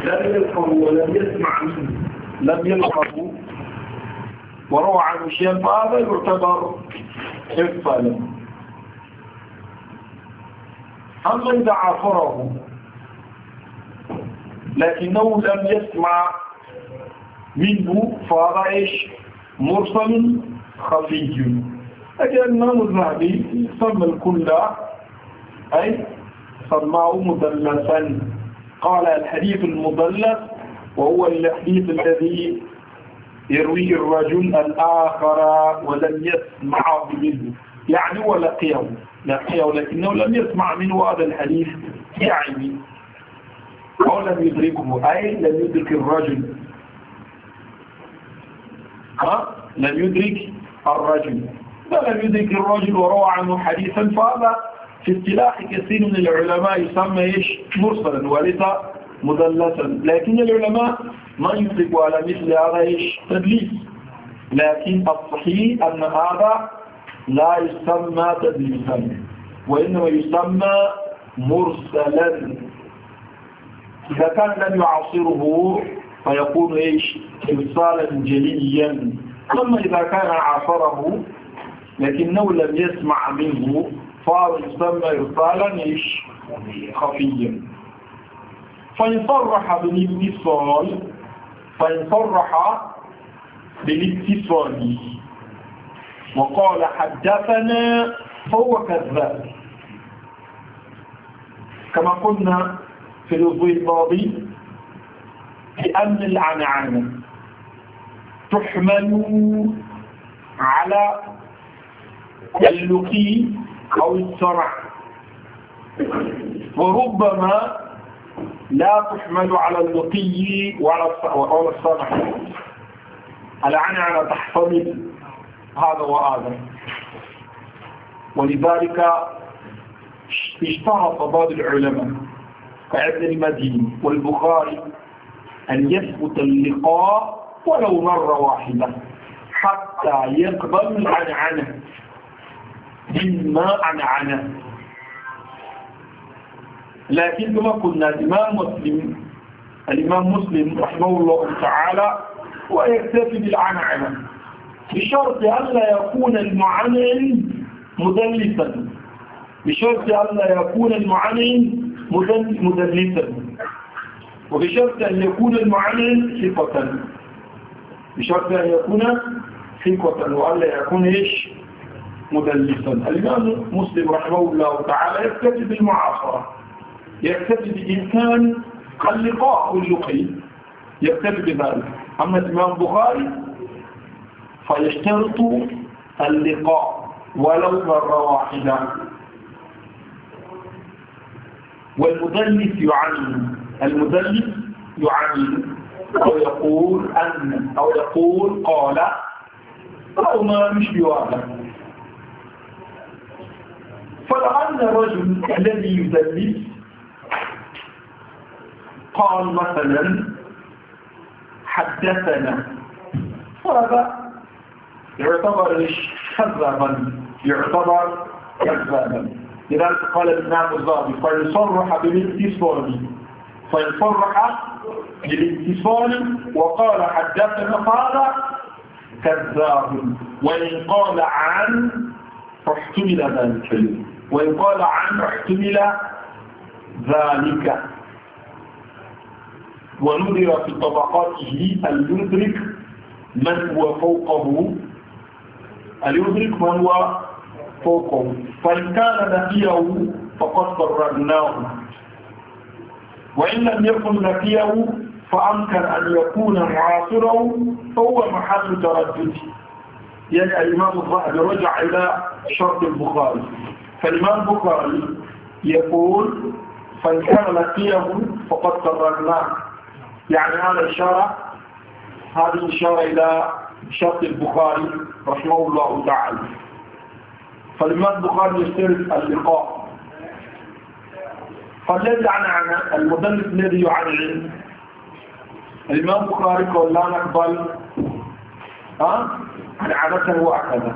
لم يلقه ولم يسمع منه، لم يلقه وروى عنه شيئا، فهذا يعتبر إرسالا. أما إذا عاصره لكنه لم يسمع منه فهذا إيش؟ مرسل خفي. أجل الإمام الذهبي سمى الكل أي سماه مدلسا. قال الحديث المدلس وهو الحديث الذي يرويه الرجل الآخر ولم يسمعه منه، يعني ولقيه لكنه لم يسمع منه هذا الحديث، يعني أو لم يدركه، أي لم يدرك الرجل، لم يدرك الرجل. فلم يدرك الرجل وروى عنه حديثا، فهذا في اصطلاح كثير من العلماء يسمى إيش؟ مرسلا وليس مدلسا. لكن العلماء ما يطلقوا على مثل هذا إيش؟ تدليس. لكن الصحيح أن هذا لا يسمى تدليسا وإنما يسمى مرسلا. إذا كان لم يعاصره فيكون إيش؟ إرسالا جليا. أما إذا كان عاصره لكنه لم يسمع منه فهذا يسمى إرسالا إيش؟ خفيا. فإن صرح بالاتصال وقال حدثنا فهو كذاب، كما قلنا في الأسبوع الماضي بأن العنعنة تحمل على اللقي أو الصرع، وربما لا تحمل على اللقي وعلى الصرع. العنعنة تحتمل هذا وهذا، ولذلك اشترط بعض العلماء كابن المديني والبخاري أن يثبت اللقاء ولو مرة واحدة حتى يقبل العنعنة مما عنعنه. لكن كما قلنا الإمام مسلم رحمه الله تعالى ويكتفي بالعنعنة بشرط ألا يكون المعنن مدلسا، بشرط ألا يكون المعنن مدلسا، وبشرط أن يكون المعنن ثقة، بشرط أن يكون ثقة وألا يكون إيش؟ مدلسا. الإمام مسلم رحمه الله تعالى يكتفي بالمعاصرة، يكتفي بإمكان اللقاء واللقي، يكتفي بذلك. أما الإمام البخاري فيشترط اللقاء ولو مرة واحدة. والمدلس يعين أو يقول قال أو ما مش بواحد. فلعل الرجل الذي يدلس قال مثلا حدثنا، هذا يعتبر كذابا، لذلك قال الإمام الذهبي فإن صرح بالاتصال وقال حدثنا قال كذاب، وإن قال عن فاحتمل ذلك، وإن قال عن احتمل ذلك. ونظر في طبقاته أن يدرك من هو فوقه، فإن كان نفيه فقد فرجناه، وإن لم يكن نفيه فأمكن أن يكون معاصره فهو محل تردد. يعني الإمام الذهبي رجع إلى شرط البخاري، فالإمام البخاري يقول فإن كان نفيه فقد فرجناه، يعني هذه إشارة إلى شرط البخاري رحمه الله تعالى. فالإمام البخاري يشترط اللقاء. فالذي عن المدلس الذي يعلم الإمام البخاري قال لا نقبل عنعنته وأكذا،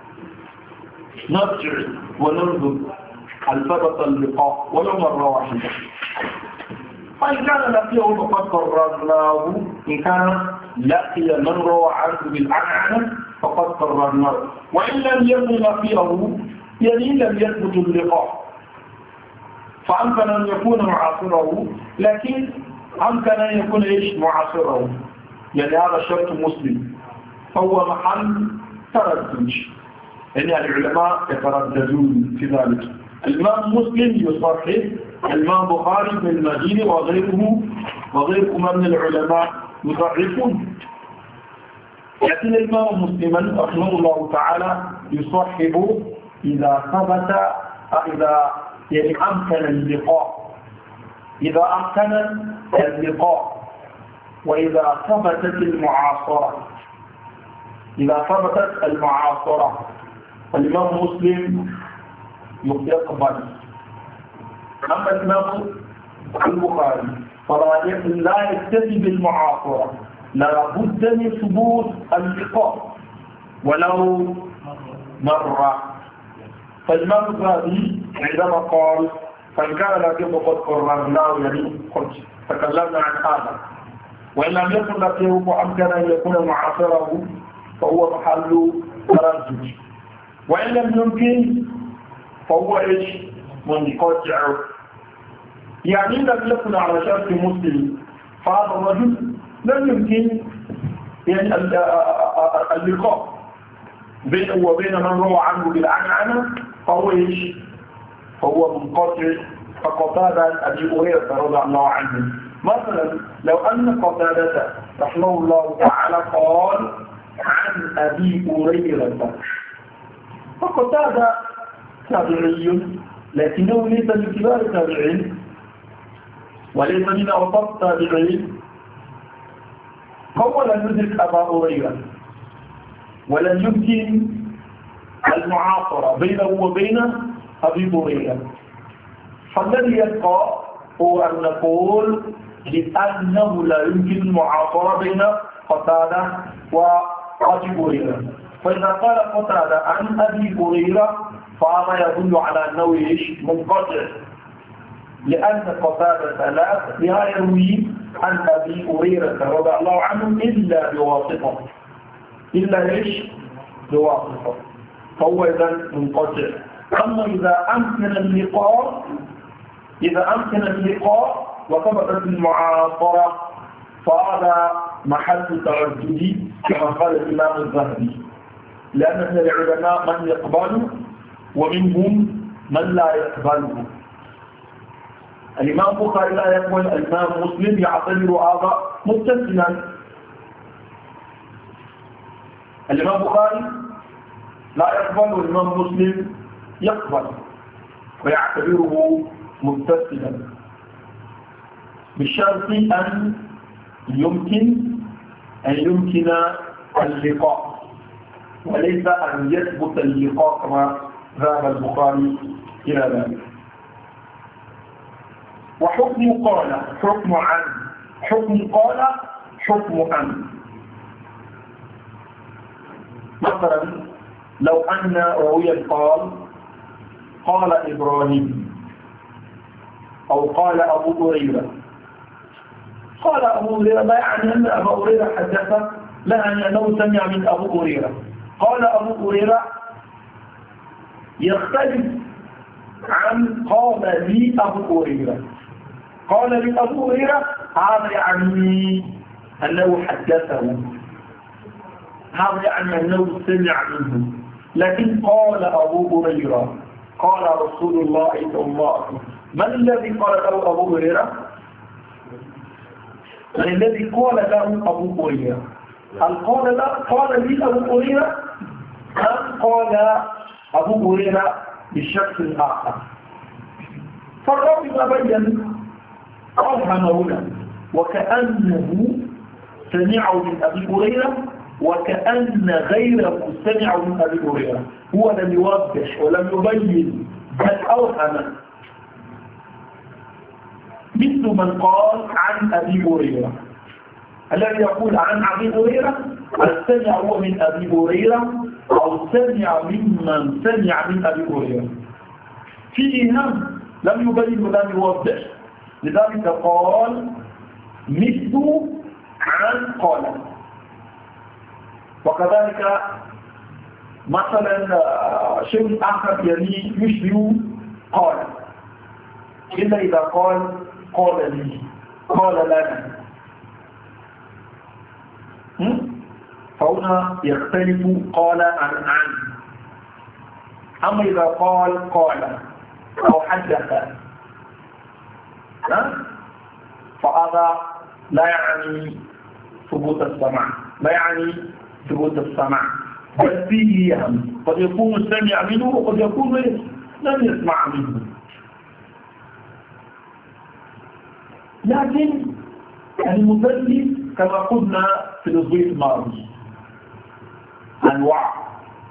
نرجع وننظر هل ثبت اللقاء ولو مرة واحدة. فإن كان لقيه فقد قررناه، إن كان لقي من روى عنه بالعنعنة فقد قررناه، وإن لم يكن لقيه يعني لم يثبت اللقاء، فأمكن أن يكون معاصره، لكن أمكن أن يكون معاصره، يعني هذا شرط مسلم، فهو محل تردد، يعني العلماء يترددون في ذلك. الإمام مسلم يصحح، الإمام بخاري بن المديني وغيرهما من العلماء يضعفون، لكن الإمام مسلم رحمه الله تعالى يصحب إذا ثبت، إذا يعني أمكن اللقاء، إذا أمكن اللقاء، وإذا ثبتت المعاصرة، إذا ثبتت المعاصرة فالإمام مسلم يقبل. أما الإمام البخاري لا يكتفي بالمعاصرة، لا بد من ثبوت اللقاء ولو مرة. فالإمام البخاري عندما قال فإن كان لكن فقد قررناه، يعني قلت تكلمنا عن هذا، وإن لم يكن لكن فأمكن أن يكون معاصره فهو محل تردد، وإن لم يمكن فهو منقطع، يعني لم يكن على شرط مسلم، فهذا الرجل لم يمكن يعني اللقاء بينه وبين من روى عنه بالعنعنة، فهو منقطع. فقتادة أبي هريرة رضي الله عنه مثلا، لو أن قتادة رحمه الله تعالى قال عن أبي هريرة، فقتادة تابعي لكنه ليس من كبار التابعين وليس من أوسط التابعين، فهو لم يدرك أبا هريرة ولم يمكن المعاصرة بينه وبين أبي هريرة. فالذي يبقى هو أن نقول لأنه لا يمكن المعاصرة بين قتادة وأبي هريرة، فإذا قال قتادة عن أبي هريرة فهذا يدل على أنه منقطع، لأن قتادة لا يروي عن أبي هريرة رضي الله عنه إلا بواسطة، بواسطة، فهو إذا منقطع. أما إذا أمكن اللقاء وثبتت المعاصرة فهذا محل تردد كما قال الإمام الذهبي، لأن من العلماء من يقبل ومنهم من لا يقبله. الإمام البخاري لا يقبل، الإمام مسلم يعتبر هذا متصلا. الإمام البخاري لا يقبل والإمام مسلم يقبل ويعتبره متصلا، بشرط أن يمكن اللقاء، وليس أن يثبت اللقاء كما ذهب البخاري إلى ذلك. وحكم قال حكم عن، حكم قال حكم عن. مثلا لو أن راويا قال إبراهيم أو قال أبو هريرة، قال أبو هريرة لا يعني أن أبو هريرة حدث، لا يعني أنه سمع من أبو هريرة. قال أبو هريرة يختلف عن قال لي أبو هريرة. قال لي أبو هريرة هذا يعني أنه حدثه، هذا يعني أنه سمع منه. لكن قال أبو هريرة قال رسول الله صلى الله عليه وسلم، من الذي قال له أبو هريرة؟ الذي قال له أبو هريرة، هل قال لي أبو هريرة أم قال أبو هريرة بشخص آخر؟ فالراوي ما بين أوهم هنا، وكأنه سمع من أبي هريرة وكأن غيره سمع من أبي هريرة، هو لم يوضح ولم يبين بل أوهم، مثل من قال عن أبي هريرة. الذي يقول عن أبي هريرة هل سمع هو من أبي هريرة أو سمع ممن سمع من أبي هريرة؟ فيه هم لم يبين ولم يوضح، لذلك قال مثل عن قال. وكذلك مثلا شيء آخر يعني يشبه قال، إلا إذا قال لي، قال لنا، فهنا يختلف قال عن. أما إذا قال أو حدث فهذا لا يعني ثبوت السمع، لا يعني ثبوت السمع، بل فيه يهم، قد يكون سمع منه وقد يكون لم يسمع منه. لكن المدلس كما قلنا في الأسبوع الماضي أنواع.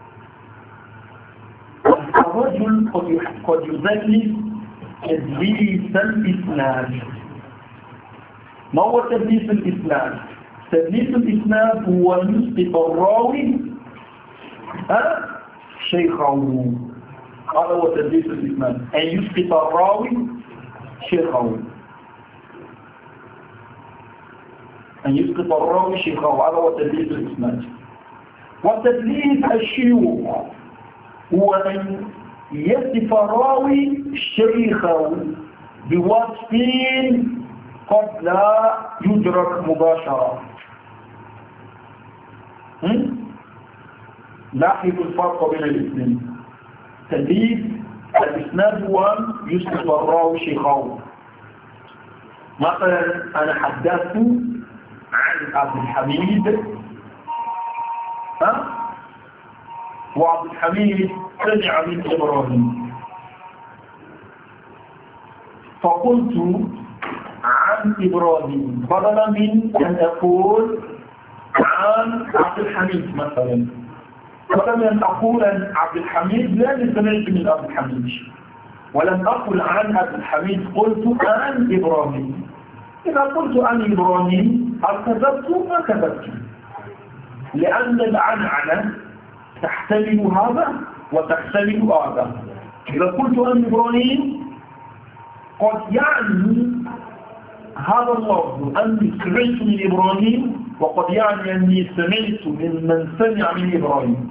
الرجل قد يدلس تدليس الإسناد. ما هو تدليس الإسناد؟ تدليس الإسناد هو يسقط الراوي شيخه. هذا هو تدليس الإسناد، أن يسقط الراوي شيخه، أن يسقط الراوي شيخه، هذا هو تدليس الإسناد. وتدليس الشيوخ هو أن يصف الراوي شيخه بوصف قد لا يدرك مباشرة. لاحظوا الفرق بين الاثنين. تدليس الإسناد هو أن يصف الراوي شيخه. مثلا أنا حدثت عن عبد الحميد وعبد الحميد سمع من إبراهيم، فقلت عن إبراهيم بدلا من أن أقول عن عبد الحميد مثلا، بدلا من أن أقول عن عبد الحميد لأني سمعت من عبد الحميد، ولم أقل عن عبد الحميد، قلت عن إبراهيم. إذا قلت عن إبراهيم هل كذبت ما كذبت؟ لأن العنعنة تحتمل هذا وتحتمل هذا. إذا قلت عن إبراهيم قد يعني هذا اللفظ أني سمعت من إبراهيم، وقد يعني أني سمعت من سمع من إبراهيم.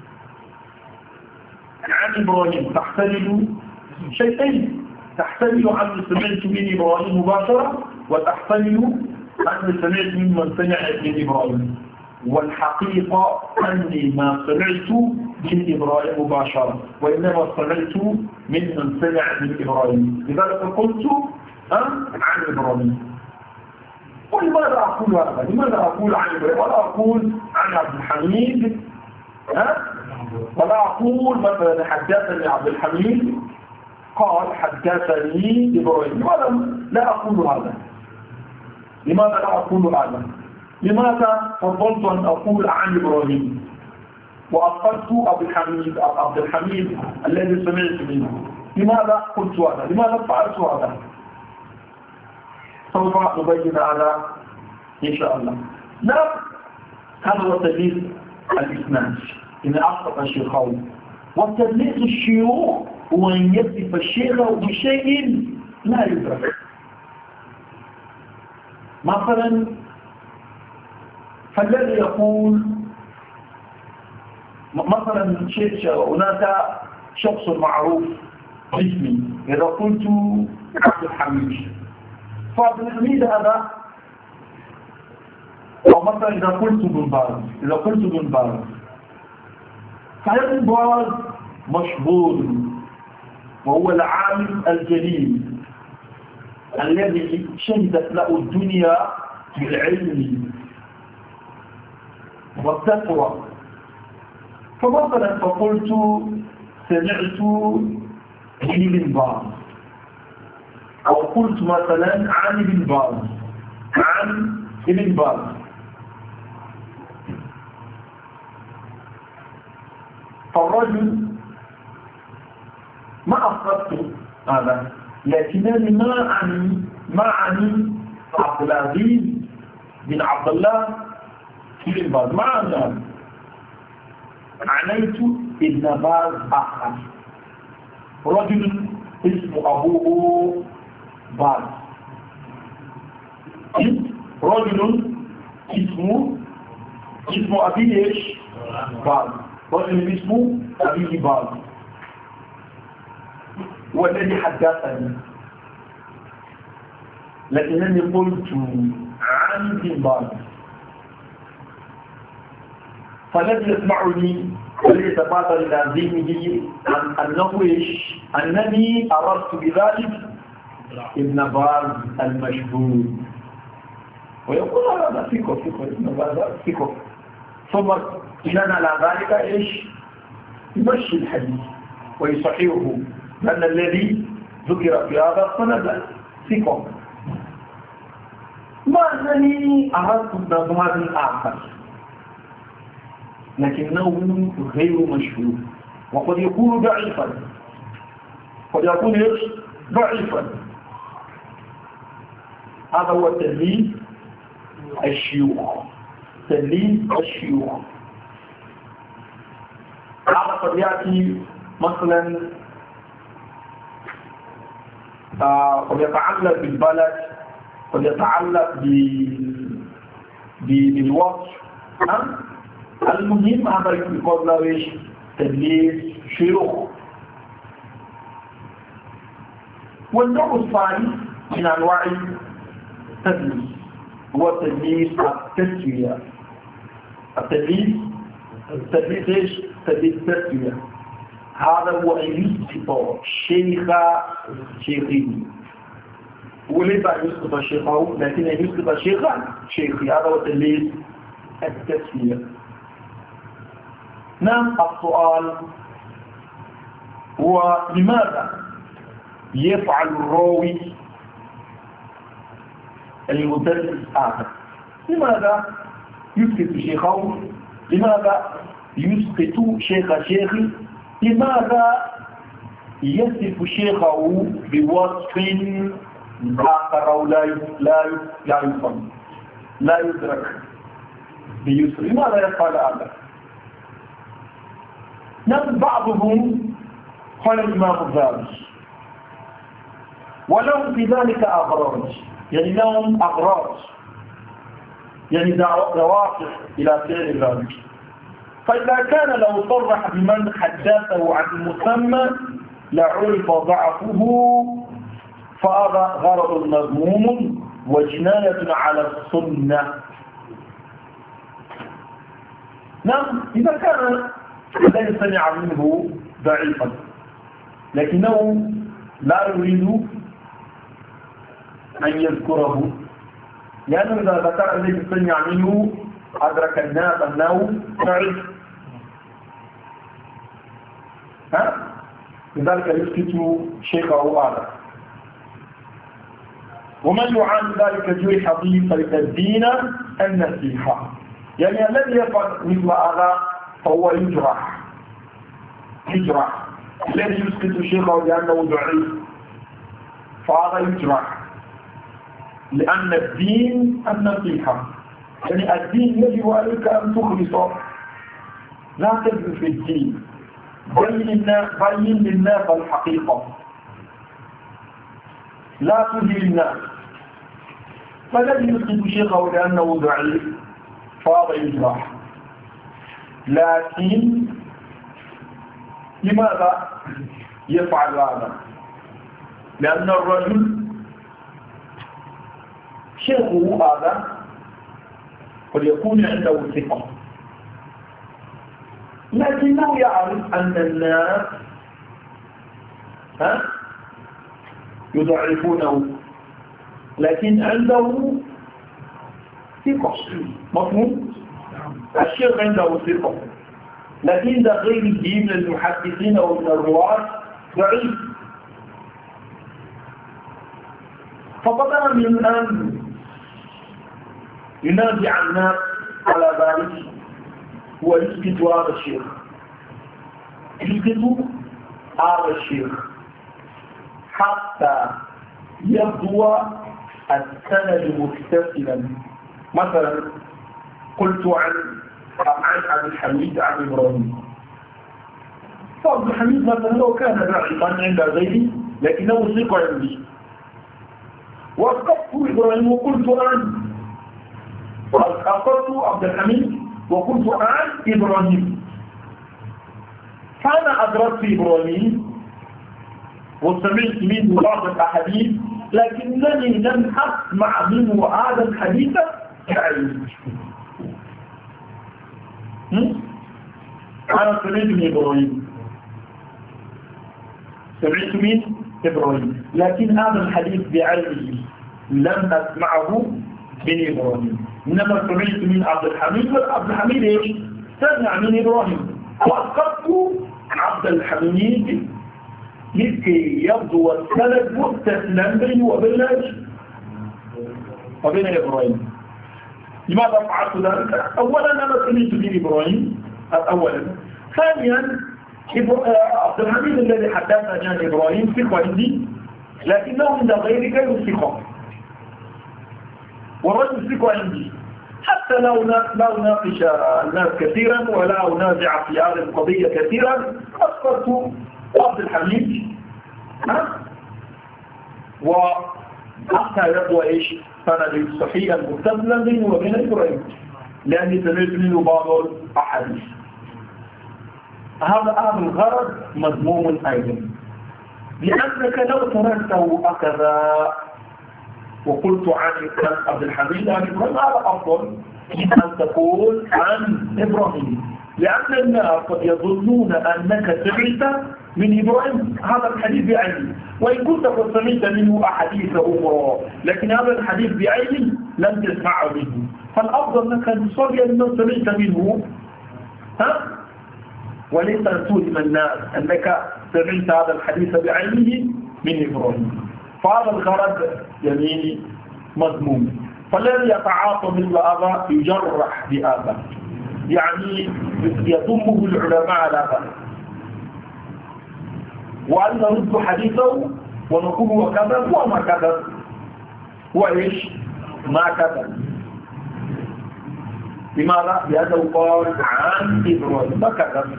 عن إبراهيم تحتمل شيئين، تحتمل أني سمعت من إبراهيم مباشرة، وتحتمل أني سمعت من سمع من إبراهيم. والحقيقة أني ما سمعت من إبراهيم مباشرة، وإنما سمعت من سمع من إبراهيم. لذلك قلت عن إبراهيم. ولماذا أقول هذا؟ لماذا أقول عن إبراهيم ولا أقول عن عبد الحميد؟ ولا أقول مثلا حدثني عبد الحميد قال حدثني إبراهيم. لماذا لا أقول هذا؟ لماذا لا أقول هذا؟ لماذا فضلت أن أقول عن إبراهيم وأصلت عبد الحميد الذي سمعت منه؟ لماذا قلت هذا؟ لماذا فعلت هذا؟ سوف نبين هذا إن شاء الله. نعم، هذا هو تدليس الإسناد، إن أسقط الشيخين. وتدليس الشيوخ هو أن يصف الشيخ بشيء لا يدرك. مثلا فالذي يقول مثلا هناك شخص معروف باسمي، إذا قلت عبد الحميد، فعبد الحميد هذا، أو مثلا إذا قلت بن باز، فهذا بن باز مشهور وهو العالم الجليل الذي شهدت له الدنيا بالعلم والتقوى. فمثلا فقلت سمعت من ابن باز، أو قلت مثلا عن ابن باز، عن ابن باز، فالرجل ما أصدقت هذا، لكنني ما أعني عبد العزيز بن عبد الله ابن باز، ما أعني، عنيت ابن باز آخر، رجل اسم أبوه باز، رجل اسمه أبيه إيش؟ بعض. رجل اسمه أبيه بعض هو الذي حدثني، لكنني قلت عن ابن باز، فالذي يسمعني وليتبادر إلى ذهنه أنه إيش؟ أنني أردت بذلك ابن باز المشهور، ويقول هذا ثقة ابن باز ثقة، ثم بناء على ذلك إيش؟ يمشي الحديث ويصححه، لأن الذي ذكر في هذا السند ثقة. ما أنني أردت ابن باز آخر لكنه غير مشهور، وقد يكون ضعيفا، قد يكون إيش؟ ضعيفا. هذا هو تدليس الشيوخ، تدليس الشيوخ. هذا قد يأتي مثلا قد يتعلق بالبلد، قد يتعلق بالوصف. المهم هذا يقول له ايش؟ تدليس شيوخ. والنوع الثاني من انواع التدليس هو تدليس التسوية. التدليس ايش؟ تدليس التسوية. هذا هو ان يسقط شيخه، وليس ان يسقط شيخه لكن ان يسقط شيخه، هذا هو تدليس التسوية. نعم، السؤال هو لماذا يفعل الراوي المدلس آخر؟ لماذا يسقط شيخه؟ لماذا يسقط شيخه؟ لماذا يصف شيخه بوصف آخر أو لا يفهم، لا يدرك بيسر؟ لماذا يفعل هذا؟ نعم، بعضهم قال الإمام الذهبي ولهم في ذلك أغراض، يعني لهم أغراض، يعني دوافع إلى فعل ذلك. فإذا كان لو صرح بمن حدثه عن المسمى لعرف ضعفه، فهذا غرض مذموم وجناية على السنة. نعم، إذا كان الذي سمع منه ضعيفا لكنه لا يريد أن يذكره، لأنه إذا ذكر الذي سمع منه أدرك الناس أنه ضعيف، لذلك يسكت شيخه هذا. ومن يعاني ذلك جرح به فإن الدين النصيحة، يعني الذي يفعل مثل هذا فهو يجرح. الذي يسكت شيخه لأنه ضعيف فهذا يجرح، لأن الدين النصيحة، يعني الدين يجب عليك أن تخلص، لا تجد في الدين، بين للناس الحقيقة، لا تجي للناس. فالذي يسكت شيخه لأنه ضعيف فهذا يجرح. لكن لماذا يفعل هذا؟ لأن الرجل شيخه هذا قد يكون عنده ثقة، لكنه يعرف أن الناس يضعفونه، لكن عنده ثقة. مفهوم؟ الشيخ عنده ثقة، لكن ده غيره من المحدثين أو من الرواة ضعيف. فبدلا من أن ينازع الناس على ذلك هو يسكت هذا الشيخ، يسكت هذا الشيخ حتى يبدو السند متصلا. مثلا قلت عن عبد الحميد عن إبراهيم، فعبد الحميد مثلا لو كان ضعيفا عند غيري لكنه ثقة عندي، وأسقطت إبراهيم وقلت أنا، وأسقطت عبد الحميد وقلت أنا إبراهيم. فأنا أدركت إبراهيم وسمعت منه بعض الأحاديث، لكنني لم أسمع منه هذا الحديث بعيني. أنا سمعت من إبراهيم، سمعت من إبراهيم، لكن هذا الحديث بعينه لم أسمعه من إبراهيم، إنما سمعت من عبد الحميد، وعبد الحميد إيش؟ سمع من إبراهيم. وأسقطت عبد الحميد لكي يبدو السند متصلا بينه وبين إبراهيم. لماذا فعلت ذلك؟ أولا أنا سمعت من إبراهيم أولا. ثانيا عبد الحميد الذي حدثني عن إبراهيم ثقة عندي، لكنه عند غيرك يثقه، والرجل ثقة عندي، حتى لا أناقش الناس كثيرا ولا أنازع في هذه القضية كثيرا. أسقطت عبد الحميد وحتى يبدو إيش سند صحيحا متصلا بينه وبين إبراهيم، لأني سمعت منه بعض الأحاديث. هذا الغرض مذموم أيضا، لأنك لو تركته هكذا وقلت عن عبد الحميد عن إبراهيم، هذا أفضل من أن تقول عن إبراهيم، لأن الناس قد يظنون أنك سمعت من إبراهيم هذا الحديث بعينه، وإن كنت قد سمعت منه أحاديث أخرى، لكن هذا الحديث بعينه لم تسمع منه. فالأفضل أنك تصلي لمن سمعت منه، وليس أن توهم الناس أنك سمعت هذا الحديث بعينه من إبراهيم. فهذا الغرض يميني مذموم. فالذي يتعاطى مثل هذا يجرح بهذا، يعني يضمه العلماء على ذلك، وأن نرد حديثه ونقول هو كذب وما كذب، وإيش ما كذب. لماذا؟ لأنه قال عن إبراهيم ما كذب،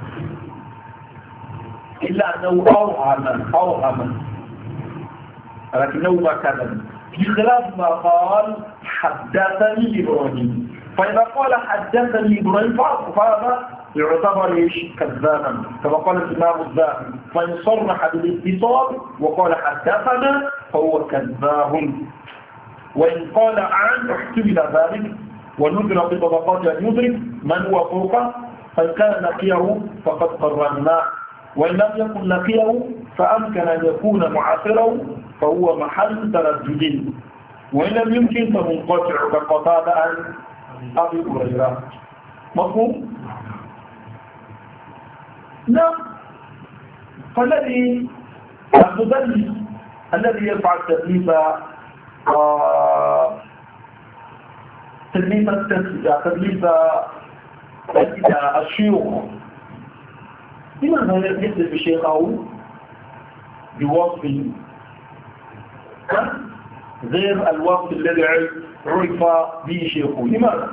إلا أنه أوهم لكنه ما كذب، بخلاف ما قال حدثني إبراهيم. فإذا قال حدثني إبراهيم فهذا يعتبر إيش كذابا، كما قال الإمام الذهبي، فإن صرح بالاتصال وقال حدثنا فهو كذاب. وإن قال عن احتمل ذلك ونذر في طبقات أن يدرك من هو فوقه، فإن كان لقيه فقد قررناه، وإن لم يكن لقيه فأمكن أن يكون معاصره فهو محل تردد، وإن لم يمكن فمنقطع كقتادة عن أبي هريرة. مفهوم؟ نعم. فالذي المدلس الذي يفعل تدليس الشيوخ، لماذا يحدث بشيخه بوصف غير الوصف الذي عرف به شيخه؟ لماذا؟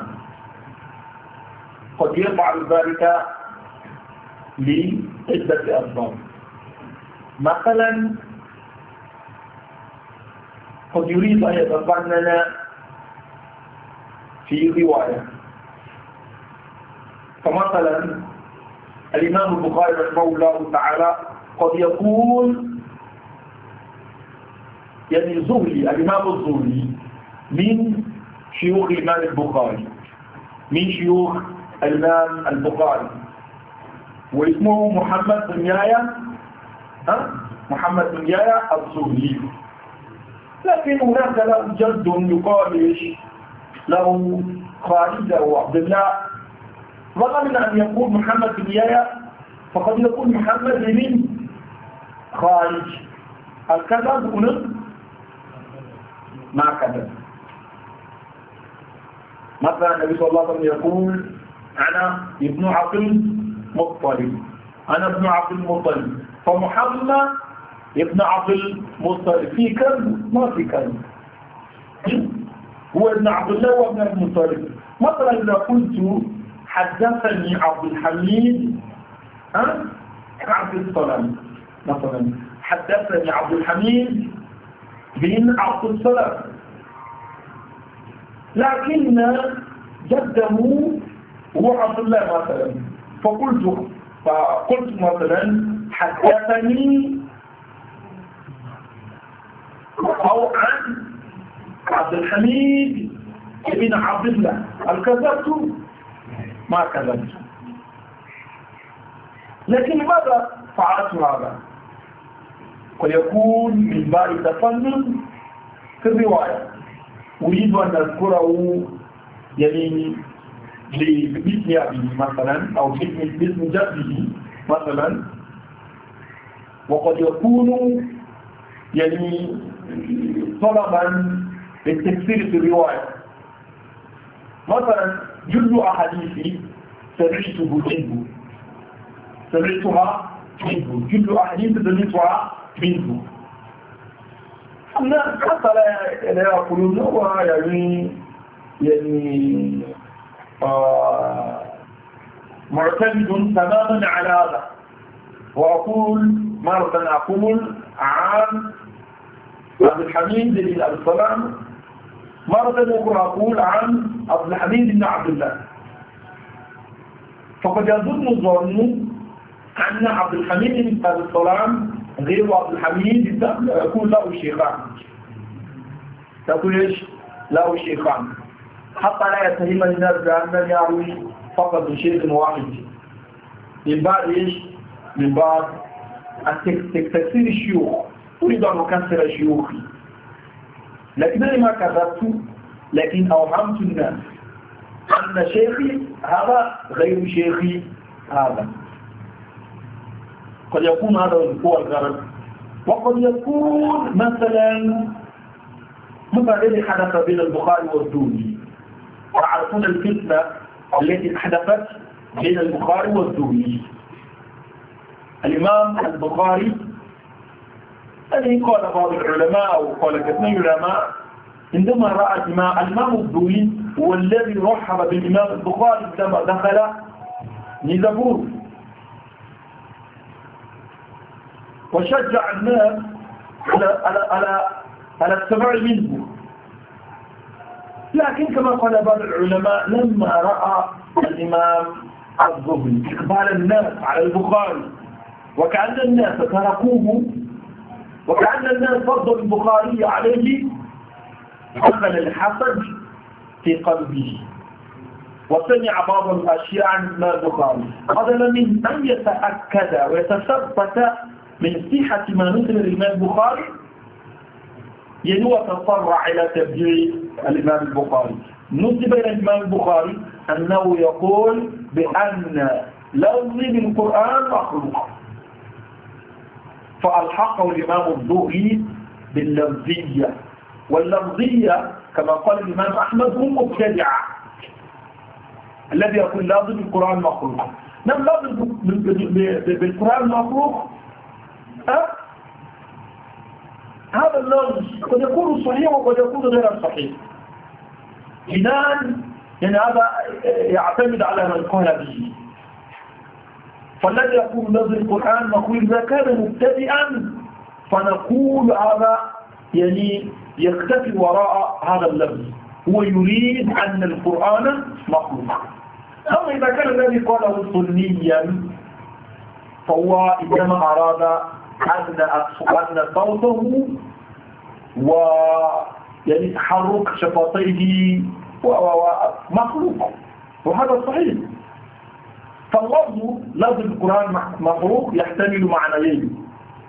قد يفعل ذلك لعدة أسباب. مثلا قد يريد أن يتفنن في رواية، فمثلا الإمام البخاري رحمه الله تعالى قد يقول يعني الزهري، الإمام الزهري من شيوخ الإمام البخاري، من شيوخ الإمام البخاري، واسمه محمد بن يحيى محمد بن يحيى الزهري، لكن هناك له جد يقال ايش له خالد أو عبد الله، رغم من أن يقول محمد بن يحيى فقد يقول محمد بن خالد. الكذب هنا ما كذب. مثلا النبي صلى الله عليه وسلم يقول أنا ابن عبد المطلب، أنا ابن عبد المطلب، فمحمد ابن عبد المطلب في كذب ما في كذب، هو ابن عبد الله وابن المطلب. مثلا إذا قلت حدثني عبد الحميد عبد السلام، مثلا حدثني عبد الحميد بن عبد السلام، لكن جده هو عبد الله مثلا، فقلت مثلا حدثني أو عن عبد الحميد بن عبد الله، هل كذبت؟ ما كذبت. لكن ماذا فعلت هذا؟ قد يكون من باب تفنن في الرواية، أريد أن أذكره يعني باسم أبيه مثلا أو باسم جده مثلا، وقد يكون يعني طلبا للتكثير في الرواية. مثلا جل أحاديثي سمعتها منه، جل أحاديث سمعتها منه. الناس حتى لا يقولون هو يعني معتمد تماما على هذا. وأقول مرة أقول عن عبد الحميد بن أبي السلام، مرة أخرى أقول عن عبد الحميد بن عبد الله، فقد يظن الظن أن عبد الحميد بن أبي السلام غير عبد الحميد يكون له شيخان، تقول إيش؟ له شيخان، حتى لا يتهم الناس بأنني أروي فقط من شيخ واحد، من باب إيش؟ من باب تكثير الشيوخ، أريد أن أكثر شيوخي، لكنني ما كذبت، لكن أوهمت الناس أن شيخي هذا غير شيخي هذا. قد يكون هذا هو الغرض، وقد يكون مثلا الذي حدث بين البخاري والدوري، وعرفون الفتنة التي حدثت بين البخاري والدوري. الإمام البخاري الذي قال بعض العلماء أو قال كثير من العلماء عندما رأى الإمام الدوري هو الذي رحب بالإمام البخاري عندما دخل نيزابور، وشجع الناس على السماع منه. لكن كما قال بعض العلماء لما رأى الإمام الزهري إقبال الناس على البخاري وكأن الناس تركوه وكأن الناس فضلوا البخاري عليه، دخل الحسد في قلبه وسمع بعض الأشياء عن البخاري، بدلا من أن يتأكد ويتثبت من صحة ما نزل الإمام البخاري ينوى تطرع إلى تبديع الإمام البخاري. نسب إلى الإمام البخاري أنه يقول بأن لفظ القرآن مخلوق، فألحقه الإمام الزهري باللفظية، واللفظية كما قال الإمام أحمد هم مبتدعة، الذي يقول لفظ القرآن مخلوق. نعم، لفظ بالقرآن مخلوق هذا اللفظ قد يكون صحيح وقد يكون غير صحيح، يعني هذا يعتمد على من قال به. فالذي يقول لفظ القرآن مخلوق إذا كان مبتدئا فنقول هذا يعني يختفي وراء هذا اللفظ، هو يريد أن القرآن مخلوق. أما إذا كان الذي قاله سنيا فهو إنما أراد أن صوته يعني تحرك شفتيه مخلوق، وهذا صحيح. فاللفظ لفظ القرآن مخلوق يحتمل معنيين،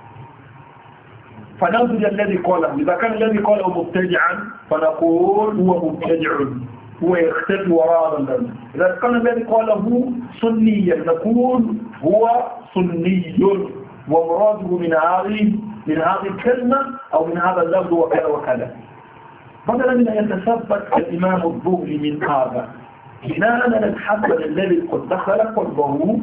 فننظر الذي قاله. إذا كان الذي قاله مبتدعا فنقول هو مبتدع، هو يختفي وراء اللفظ. إذا كان الذي قاله سنيا نقول هو سني، ومراده من هذه الكلمة أو من هذا اللفظ وكذا وكذا، بدلا من أن يتثبت الإمام الزهري من هذا بناء على الحسن الذي قد دخل قلبه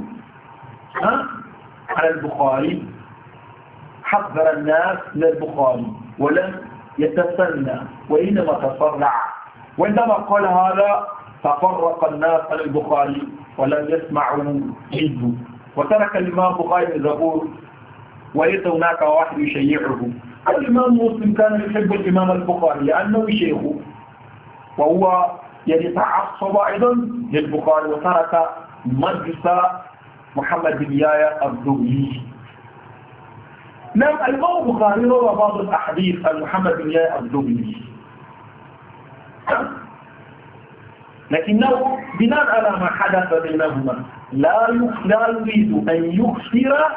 على البخاري، حذر الناس من البخاري ولم يتسنى وإنما تسرع، وعندما قال هذا تفرق الناس على البخاري ولم يسمعوا منه، وترك الإمام البخاري الزبور وليس هناك واحد يشيعه. الإمام مسلم كان يحب الإمام البخاري لأنه شيخه، وهو يعني تعصب أيضا للبخاري وترك مجلس محمد بن يحيى الزهري. نعم الإمام البخاري روى بعض الأحاديث عن محمد بن يحيى الزهري، لكنه بناء على ما حدث بينهما لا يريد أن يكثر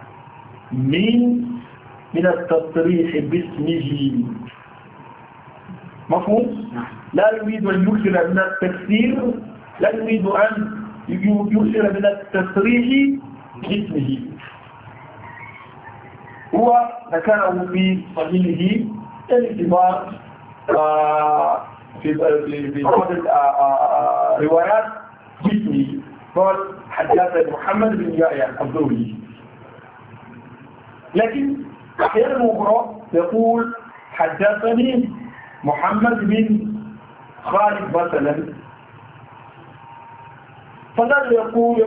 من التصريح باسمه. مفهوم؟ لا يريد أن يكثر من التكثير، لا يريد أن يكثر من التصريح باسمه. هو ذكره في صحيحه الاعتبار في بعض الروايات باسمه، قال حدثنا محمد بن يحيى الزهري. لكن أحيانا أخرى يقول حدثني محمد بن خالد مثلا، فذلك يقول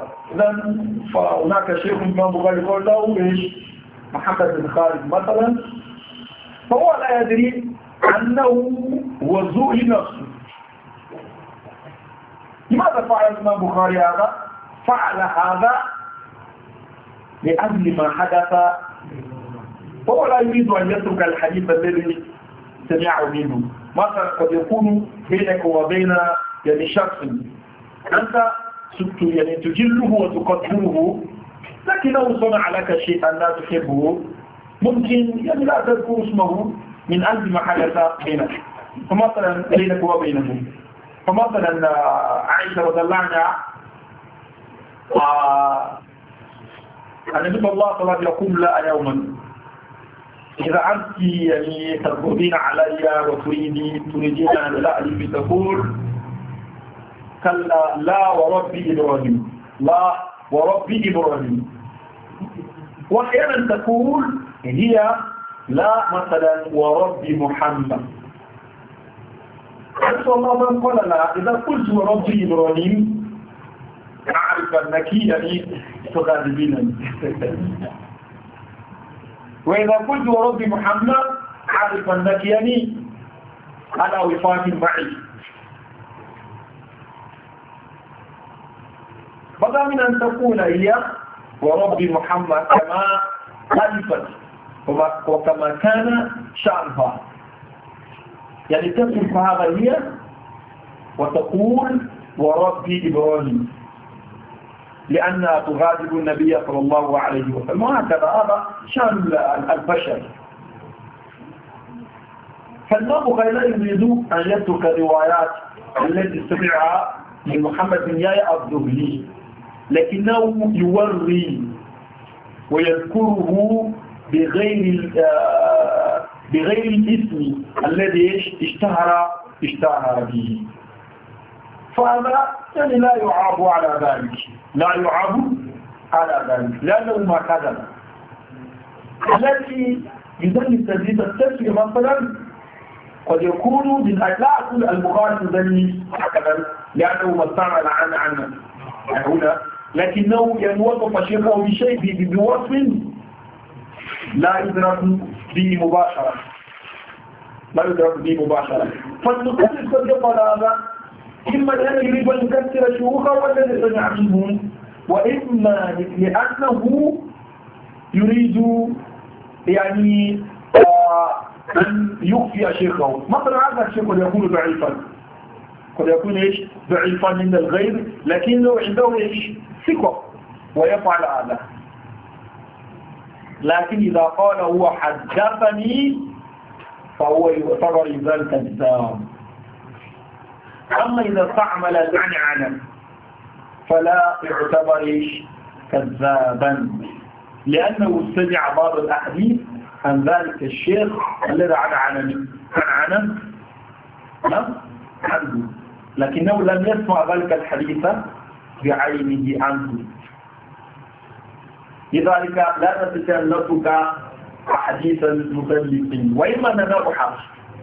فهناك شيخ من البخاري يقول له ايش محمد بن خالد مثلا، فهو لا يدري أنه هو الزهري نفسه. لماذا فعل الإمام البخاري هذا؟ فعل هذا لأجل ما حدث، فهو لا يريد أن يترك الحديث الذي سمعه منه. مثلا قد يكون بينك وبين يعني شخص أنت يعني تجله وتقدره، لكنه صنع لك شيئا لا تحبه، ممكن يعني لا تذكر اسمه من أجل ما حدث بينك، فمثلا بينك وبينه. فمثلا عائشة رضي الله عنها النبي صلى الله عليه وسلم يقول لها يوما إذا أنت يعني ترغبين علي تريدين أن لا ألف، تقول كلا لا وربي إبراهيم، لا وربي إبراهيم. وأحيانا تقول هي لا مثلا وربي محمد. النبي صلى الله عليه وسلم قال لا إذا قلت وربي إبراهيم أعرف أنك يعني تغاضبينني، وإذا قلت وربي محمد أعرف أنك يعني على وفاق معي. بدأ من أن تقول هي وربي محمد كما ألفت وكما كان شأنها، يعني تقول هذا هي وتقول وربي إبراهيم لأنها تغاضب النبي صلى الله عليه وسلم، وهكذا هذا شأن البشر. فالبخاري لا يريد أن يترك الروايات التي سمعها من محمد بن يحيى الزهري، لكنه يوري ويذكره بغير الاسم الذي اشتهر به. فهذا يعني لا يعاب على ذلك، لا يعاب على ذلك لأنه ما كذب. التي يدل تزيد التسوية مثلا قد يكون لا أقول البخاري يدل هكذا لأنه ما استعمل عن هنا، لكنه يوصف شيخه بشيء بوصف لا يدرك به مباشرة، لا يدرك به مباشرة. فالمقلد قد يقول هذا إما أن يريد أن يكسر شيوخه والذي سمع منهم، وإما لأنه يريد يعني أن يخفي شيخه. مثلا هذا الشيخ قد يكون ضعيفا، قد يكون ضعيفا من الغير، لكنه عنده ثقة ويفعل هذا. لكن إذا قال هو حدثني فهو يعتبر ذلك كذاب. أما إذا استعمل العنعنة فلا يعتبر كذابا، لأنه سمع بعض الأحاديث عن ذلك الشيخ الذي عنعنه عنه، لكنه لم يسمع ذلك الحديث بعينه عنه. لذلك لا نستطيع أن نترك حديث المدلس، وإما أن نبحث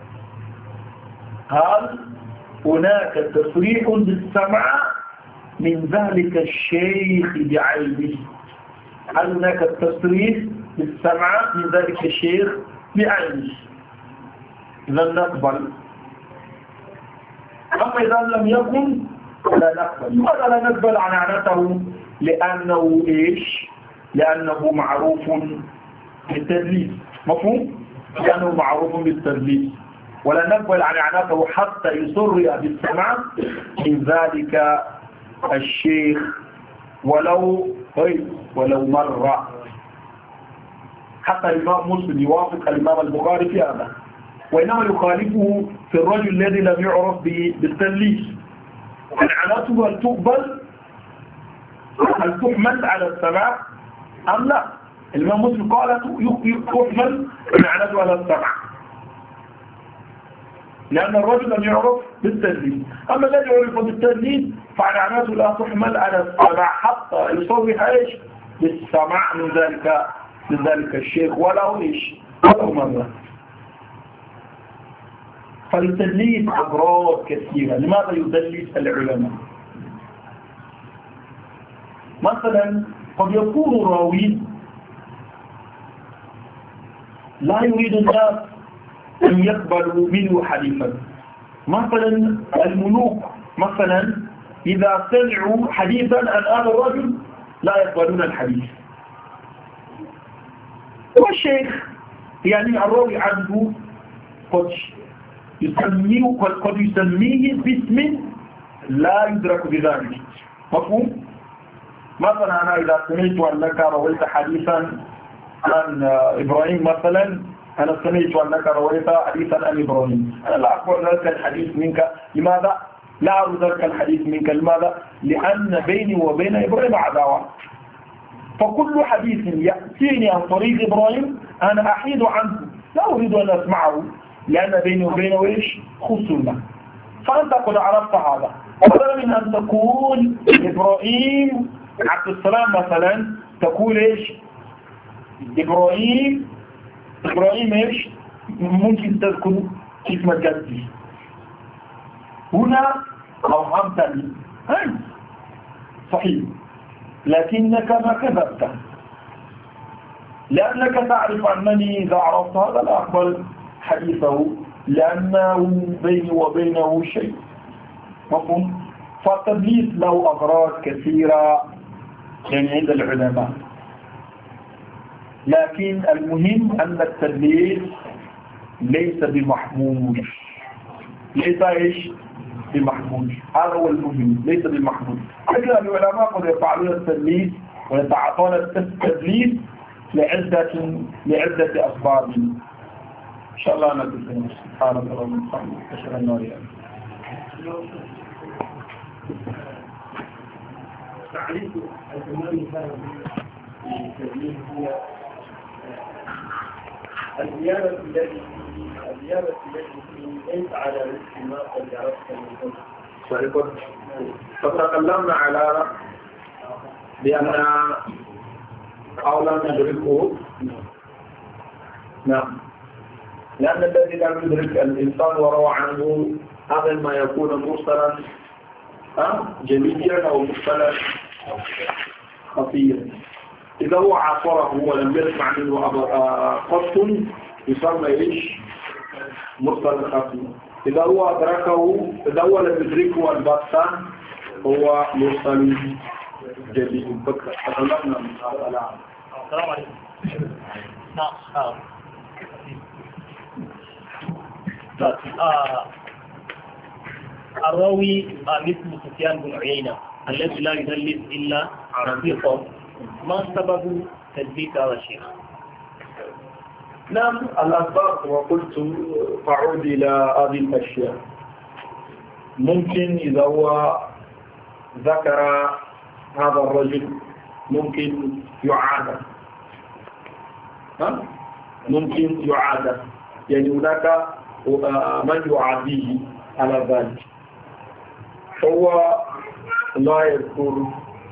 هل هناك تصريح بالسمع من ذلك الشيخ بعينه، هل هناك تصريح بالسمع من ذلك الشيخ بعينه، لن نقبل. أما إذا لم يكن لا نقبل. لماذا لا نقبل عنعنته؟ لأنه إيش؟ لأنه معروف بالتدليس. مفهوم؟ لأنه معروف بالتدليس، ولا نقبل عنعنته حتى يصر بالسمع من ذلك الشيخ ولو مرة. حتى الإمام مسلم يوافق الإمام البخاري في هذا، وإنما يخالفه في الرجل الذي لم يعرف بالتدليس. عنعنته هل تقبل؟ هل تحمل على السمع أم لا؟ الإمام مسلم قال تحمل عنعنته على السمع، لأن الرجل لم يعرف بالتدليس. أما الذي يعرف بالتدليس فعنعنته لا تحمل على السمع حتى يصرح إيش؟ بالسمع من ذلك الشيخ ولو إيش؟ ولو مرة. فالتدليس أضرار كثيرة. لماذا يدلس العلماء؟ مثلا قد يكون راوي لا يريد الناس أن يقبلوا منه حديثا. مثلا الملوك مثلا إذا سمعوا حديثا عن هذا الرجل لا يقبلون الحديث. والشيخ يعني الراوي عنده قد يسميه باسم لا يدرك بذلك. مفهوم؟ مثلا أنا إذا سمعت أنك رويت حديثا عن إبراهيم مثلا، أنا سمعت أنك رويت حديثا عن إبراهيم، أنا لا أقول ذلك الحديث منك. لماذا؟ لا أعرف ذلك الحديث منك. لماذا؟ لأن بيني وبين إبراهيم عداوة. فكل حديث يأتيني عن طريق إبراهيم أنا أحيد عنه، لا أريد أن أسمعه، لأن بيني وبينه إيش؟ خصومة. فأنت قد عرفت هذا. بدلا من أن تقول إبراهيم عبد السلام مثلا، تقول إيش؟ إبراهيم إيش؟ ممكن تذكر اسم جدي. هنا أوهمتني صحيح، لكنك ما كذبت، لأنك تعرف أنني إذا عرفت هذا لا أقبل حديثه، لأنه بيني وبينه شيء. مفهوم؟ فالتدليس له أضرار كثيرة يعني عند العلماء، لكن المهم أن التدليس ليس بمحمود. ليس إيش؟ بمحمود. هذا هو المهم، ليس بمحمود. لكن العلماء قد يفعلون التدليس ويتعاطون التدليس لعدة أسباب. إن شاء الله نتكلم. سبحانك اللهم وبحمدك أشهد أن لا إله إلا أنت. تعريف الإمام هذا التدليس هي الزيارة التي ليس على رزق ما قد عرفت من قبل. فتكلمنا على بأن أو لم ندركه. نعم، لأن الذي لم يدرك الإنسان وروى عنه هذا ما يكون مرسلا جليا أو مرسلا خفيا. إذا هو عاصره ولم يسمع منه قط يسمى إيش؟ مرسل خفي. إذا هو أدركه، إذا هو لم يدركه البتة هو مرسل جلي. تكلمنا من هذا. السلام عليكم. نعم. الراوي مثل سفيان بن عيينة الذي لا يدلس إلا رفيقا، ما سبب تدليس هذا الشيخ؟ نعم، الأسباب وقلت تعود إلى هذه الأشياء. ممكن إذا هو ذكر هذا الرجل ممكن يعاد، ممكن يعاد، يعني هناك من يعاديه على ذلك، هو لا يذكر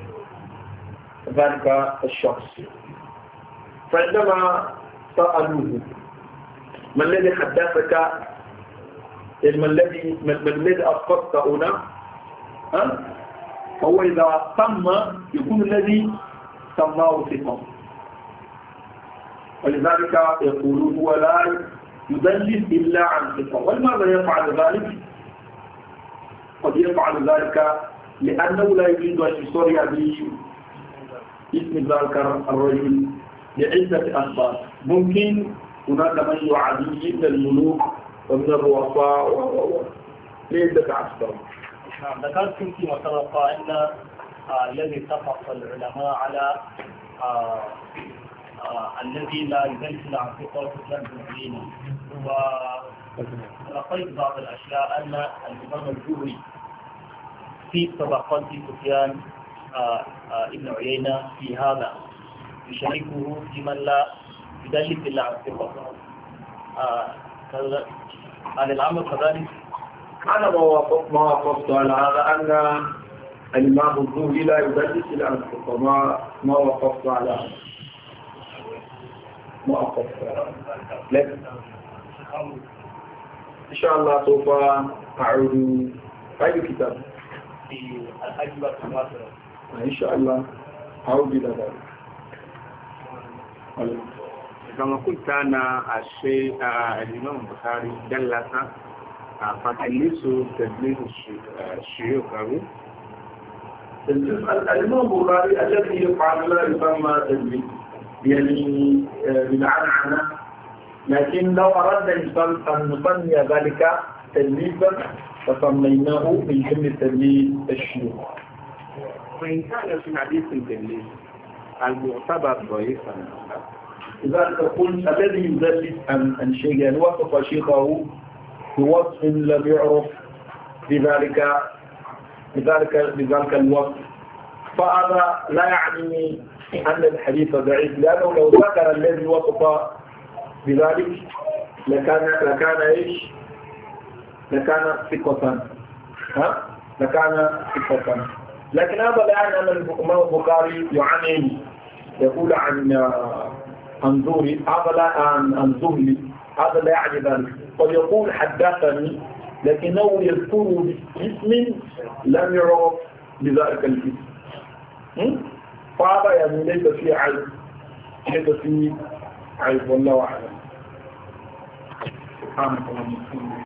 ذلك الشخص. فعندما سألوه ما الذي حدثك، ما الذي أسقطت هنا، هو إذا تم يكون الذي سماه ثقة، ولذلك يقولون هو لا يدلس إلا عن ثقة. ولماذا يفعل ذلك؟ قد يفعل ذلك لأنه لا يريد أن يصري باسم ذلك الرجل لعدة أسباب. ممكن هناك من يعاديه من الملوك ومن الرؤساء لعدة أسباب. نعم، ذكرتم فيما سبق أن الذي اتفق العلماء على الذي لا يمثل عن ثقة سفيان بن عيينة، ولقيت بعض الأشياء أن الإمام الزهري في طبقات سفيان ابن عيينة في هذا يشاركه في من لا يدلس إلا عن ثقة. هل الأمر كذلك؟ أنا ما وافقت على هذا أن الإمام الزهري لا يدلس إلا عن ثقة. ما وافقت على هذا. ما وافقت. لكن إن شاء الله سوف أعود أي كتاب في الحج والتماثل إن شاء الله أعود إلى ذلك. كما قلت أنا الشيء الإمام البخاري دلس فتدليس تدليس الشيوخ. الإمام البخاري الذي يفعل لا يسمى تدليس يعني بالعنعنة، لكن لو أردنا أن نسمي ذلك تدليسا فسميناه من جملة تدليس الشيوخ. وإن كان في حديث التدليس المعتبر ضعيفا، إذا تقول الذي يدلس عن شيء يعني وصف شيخه بوصف لم يعرف بذلك الوصف، فهذا لا يعني أن الحديث ضعيف، لأنه لو ذكر الذي وصف بذلك لكان إيش؟ لكان ثقة. لكان ثقة. لكن هذا لا يعني أن الإمام البخاري يعاني يقول عن زهري، هذا لا عن زهري، هذا لا يعني ذلك. قد يقول حدثني لكنه يذكره باسم لم يعرف بذلك الاسم، فهذا يعني ليس فيه عيب، ليس فيه عيب، والله أعلم. سبحانك اللهم وبحمدك.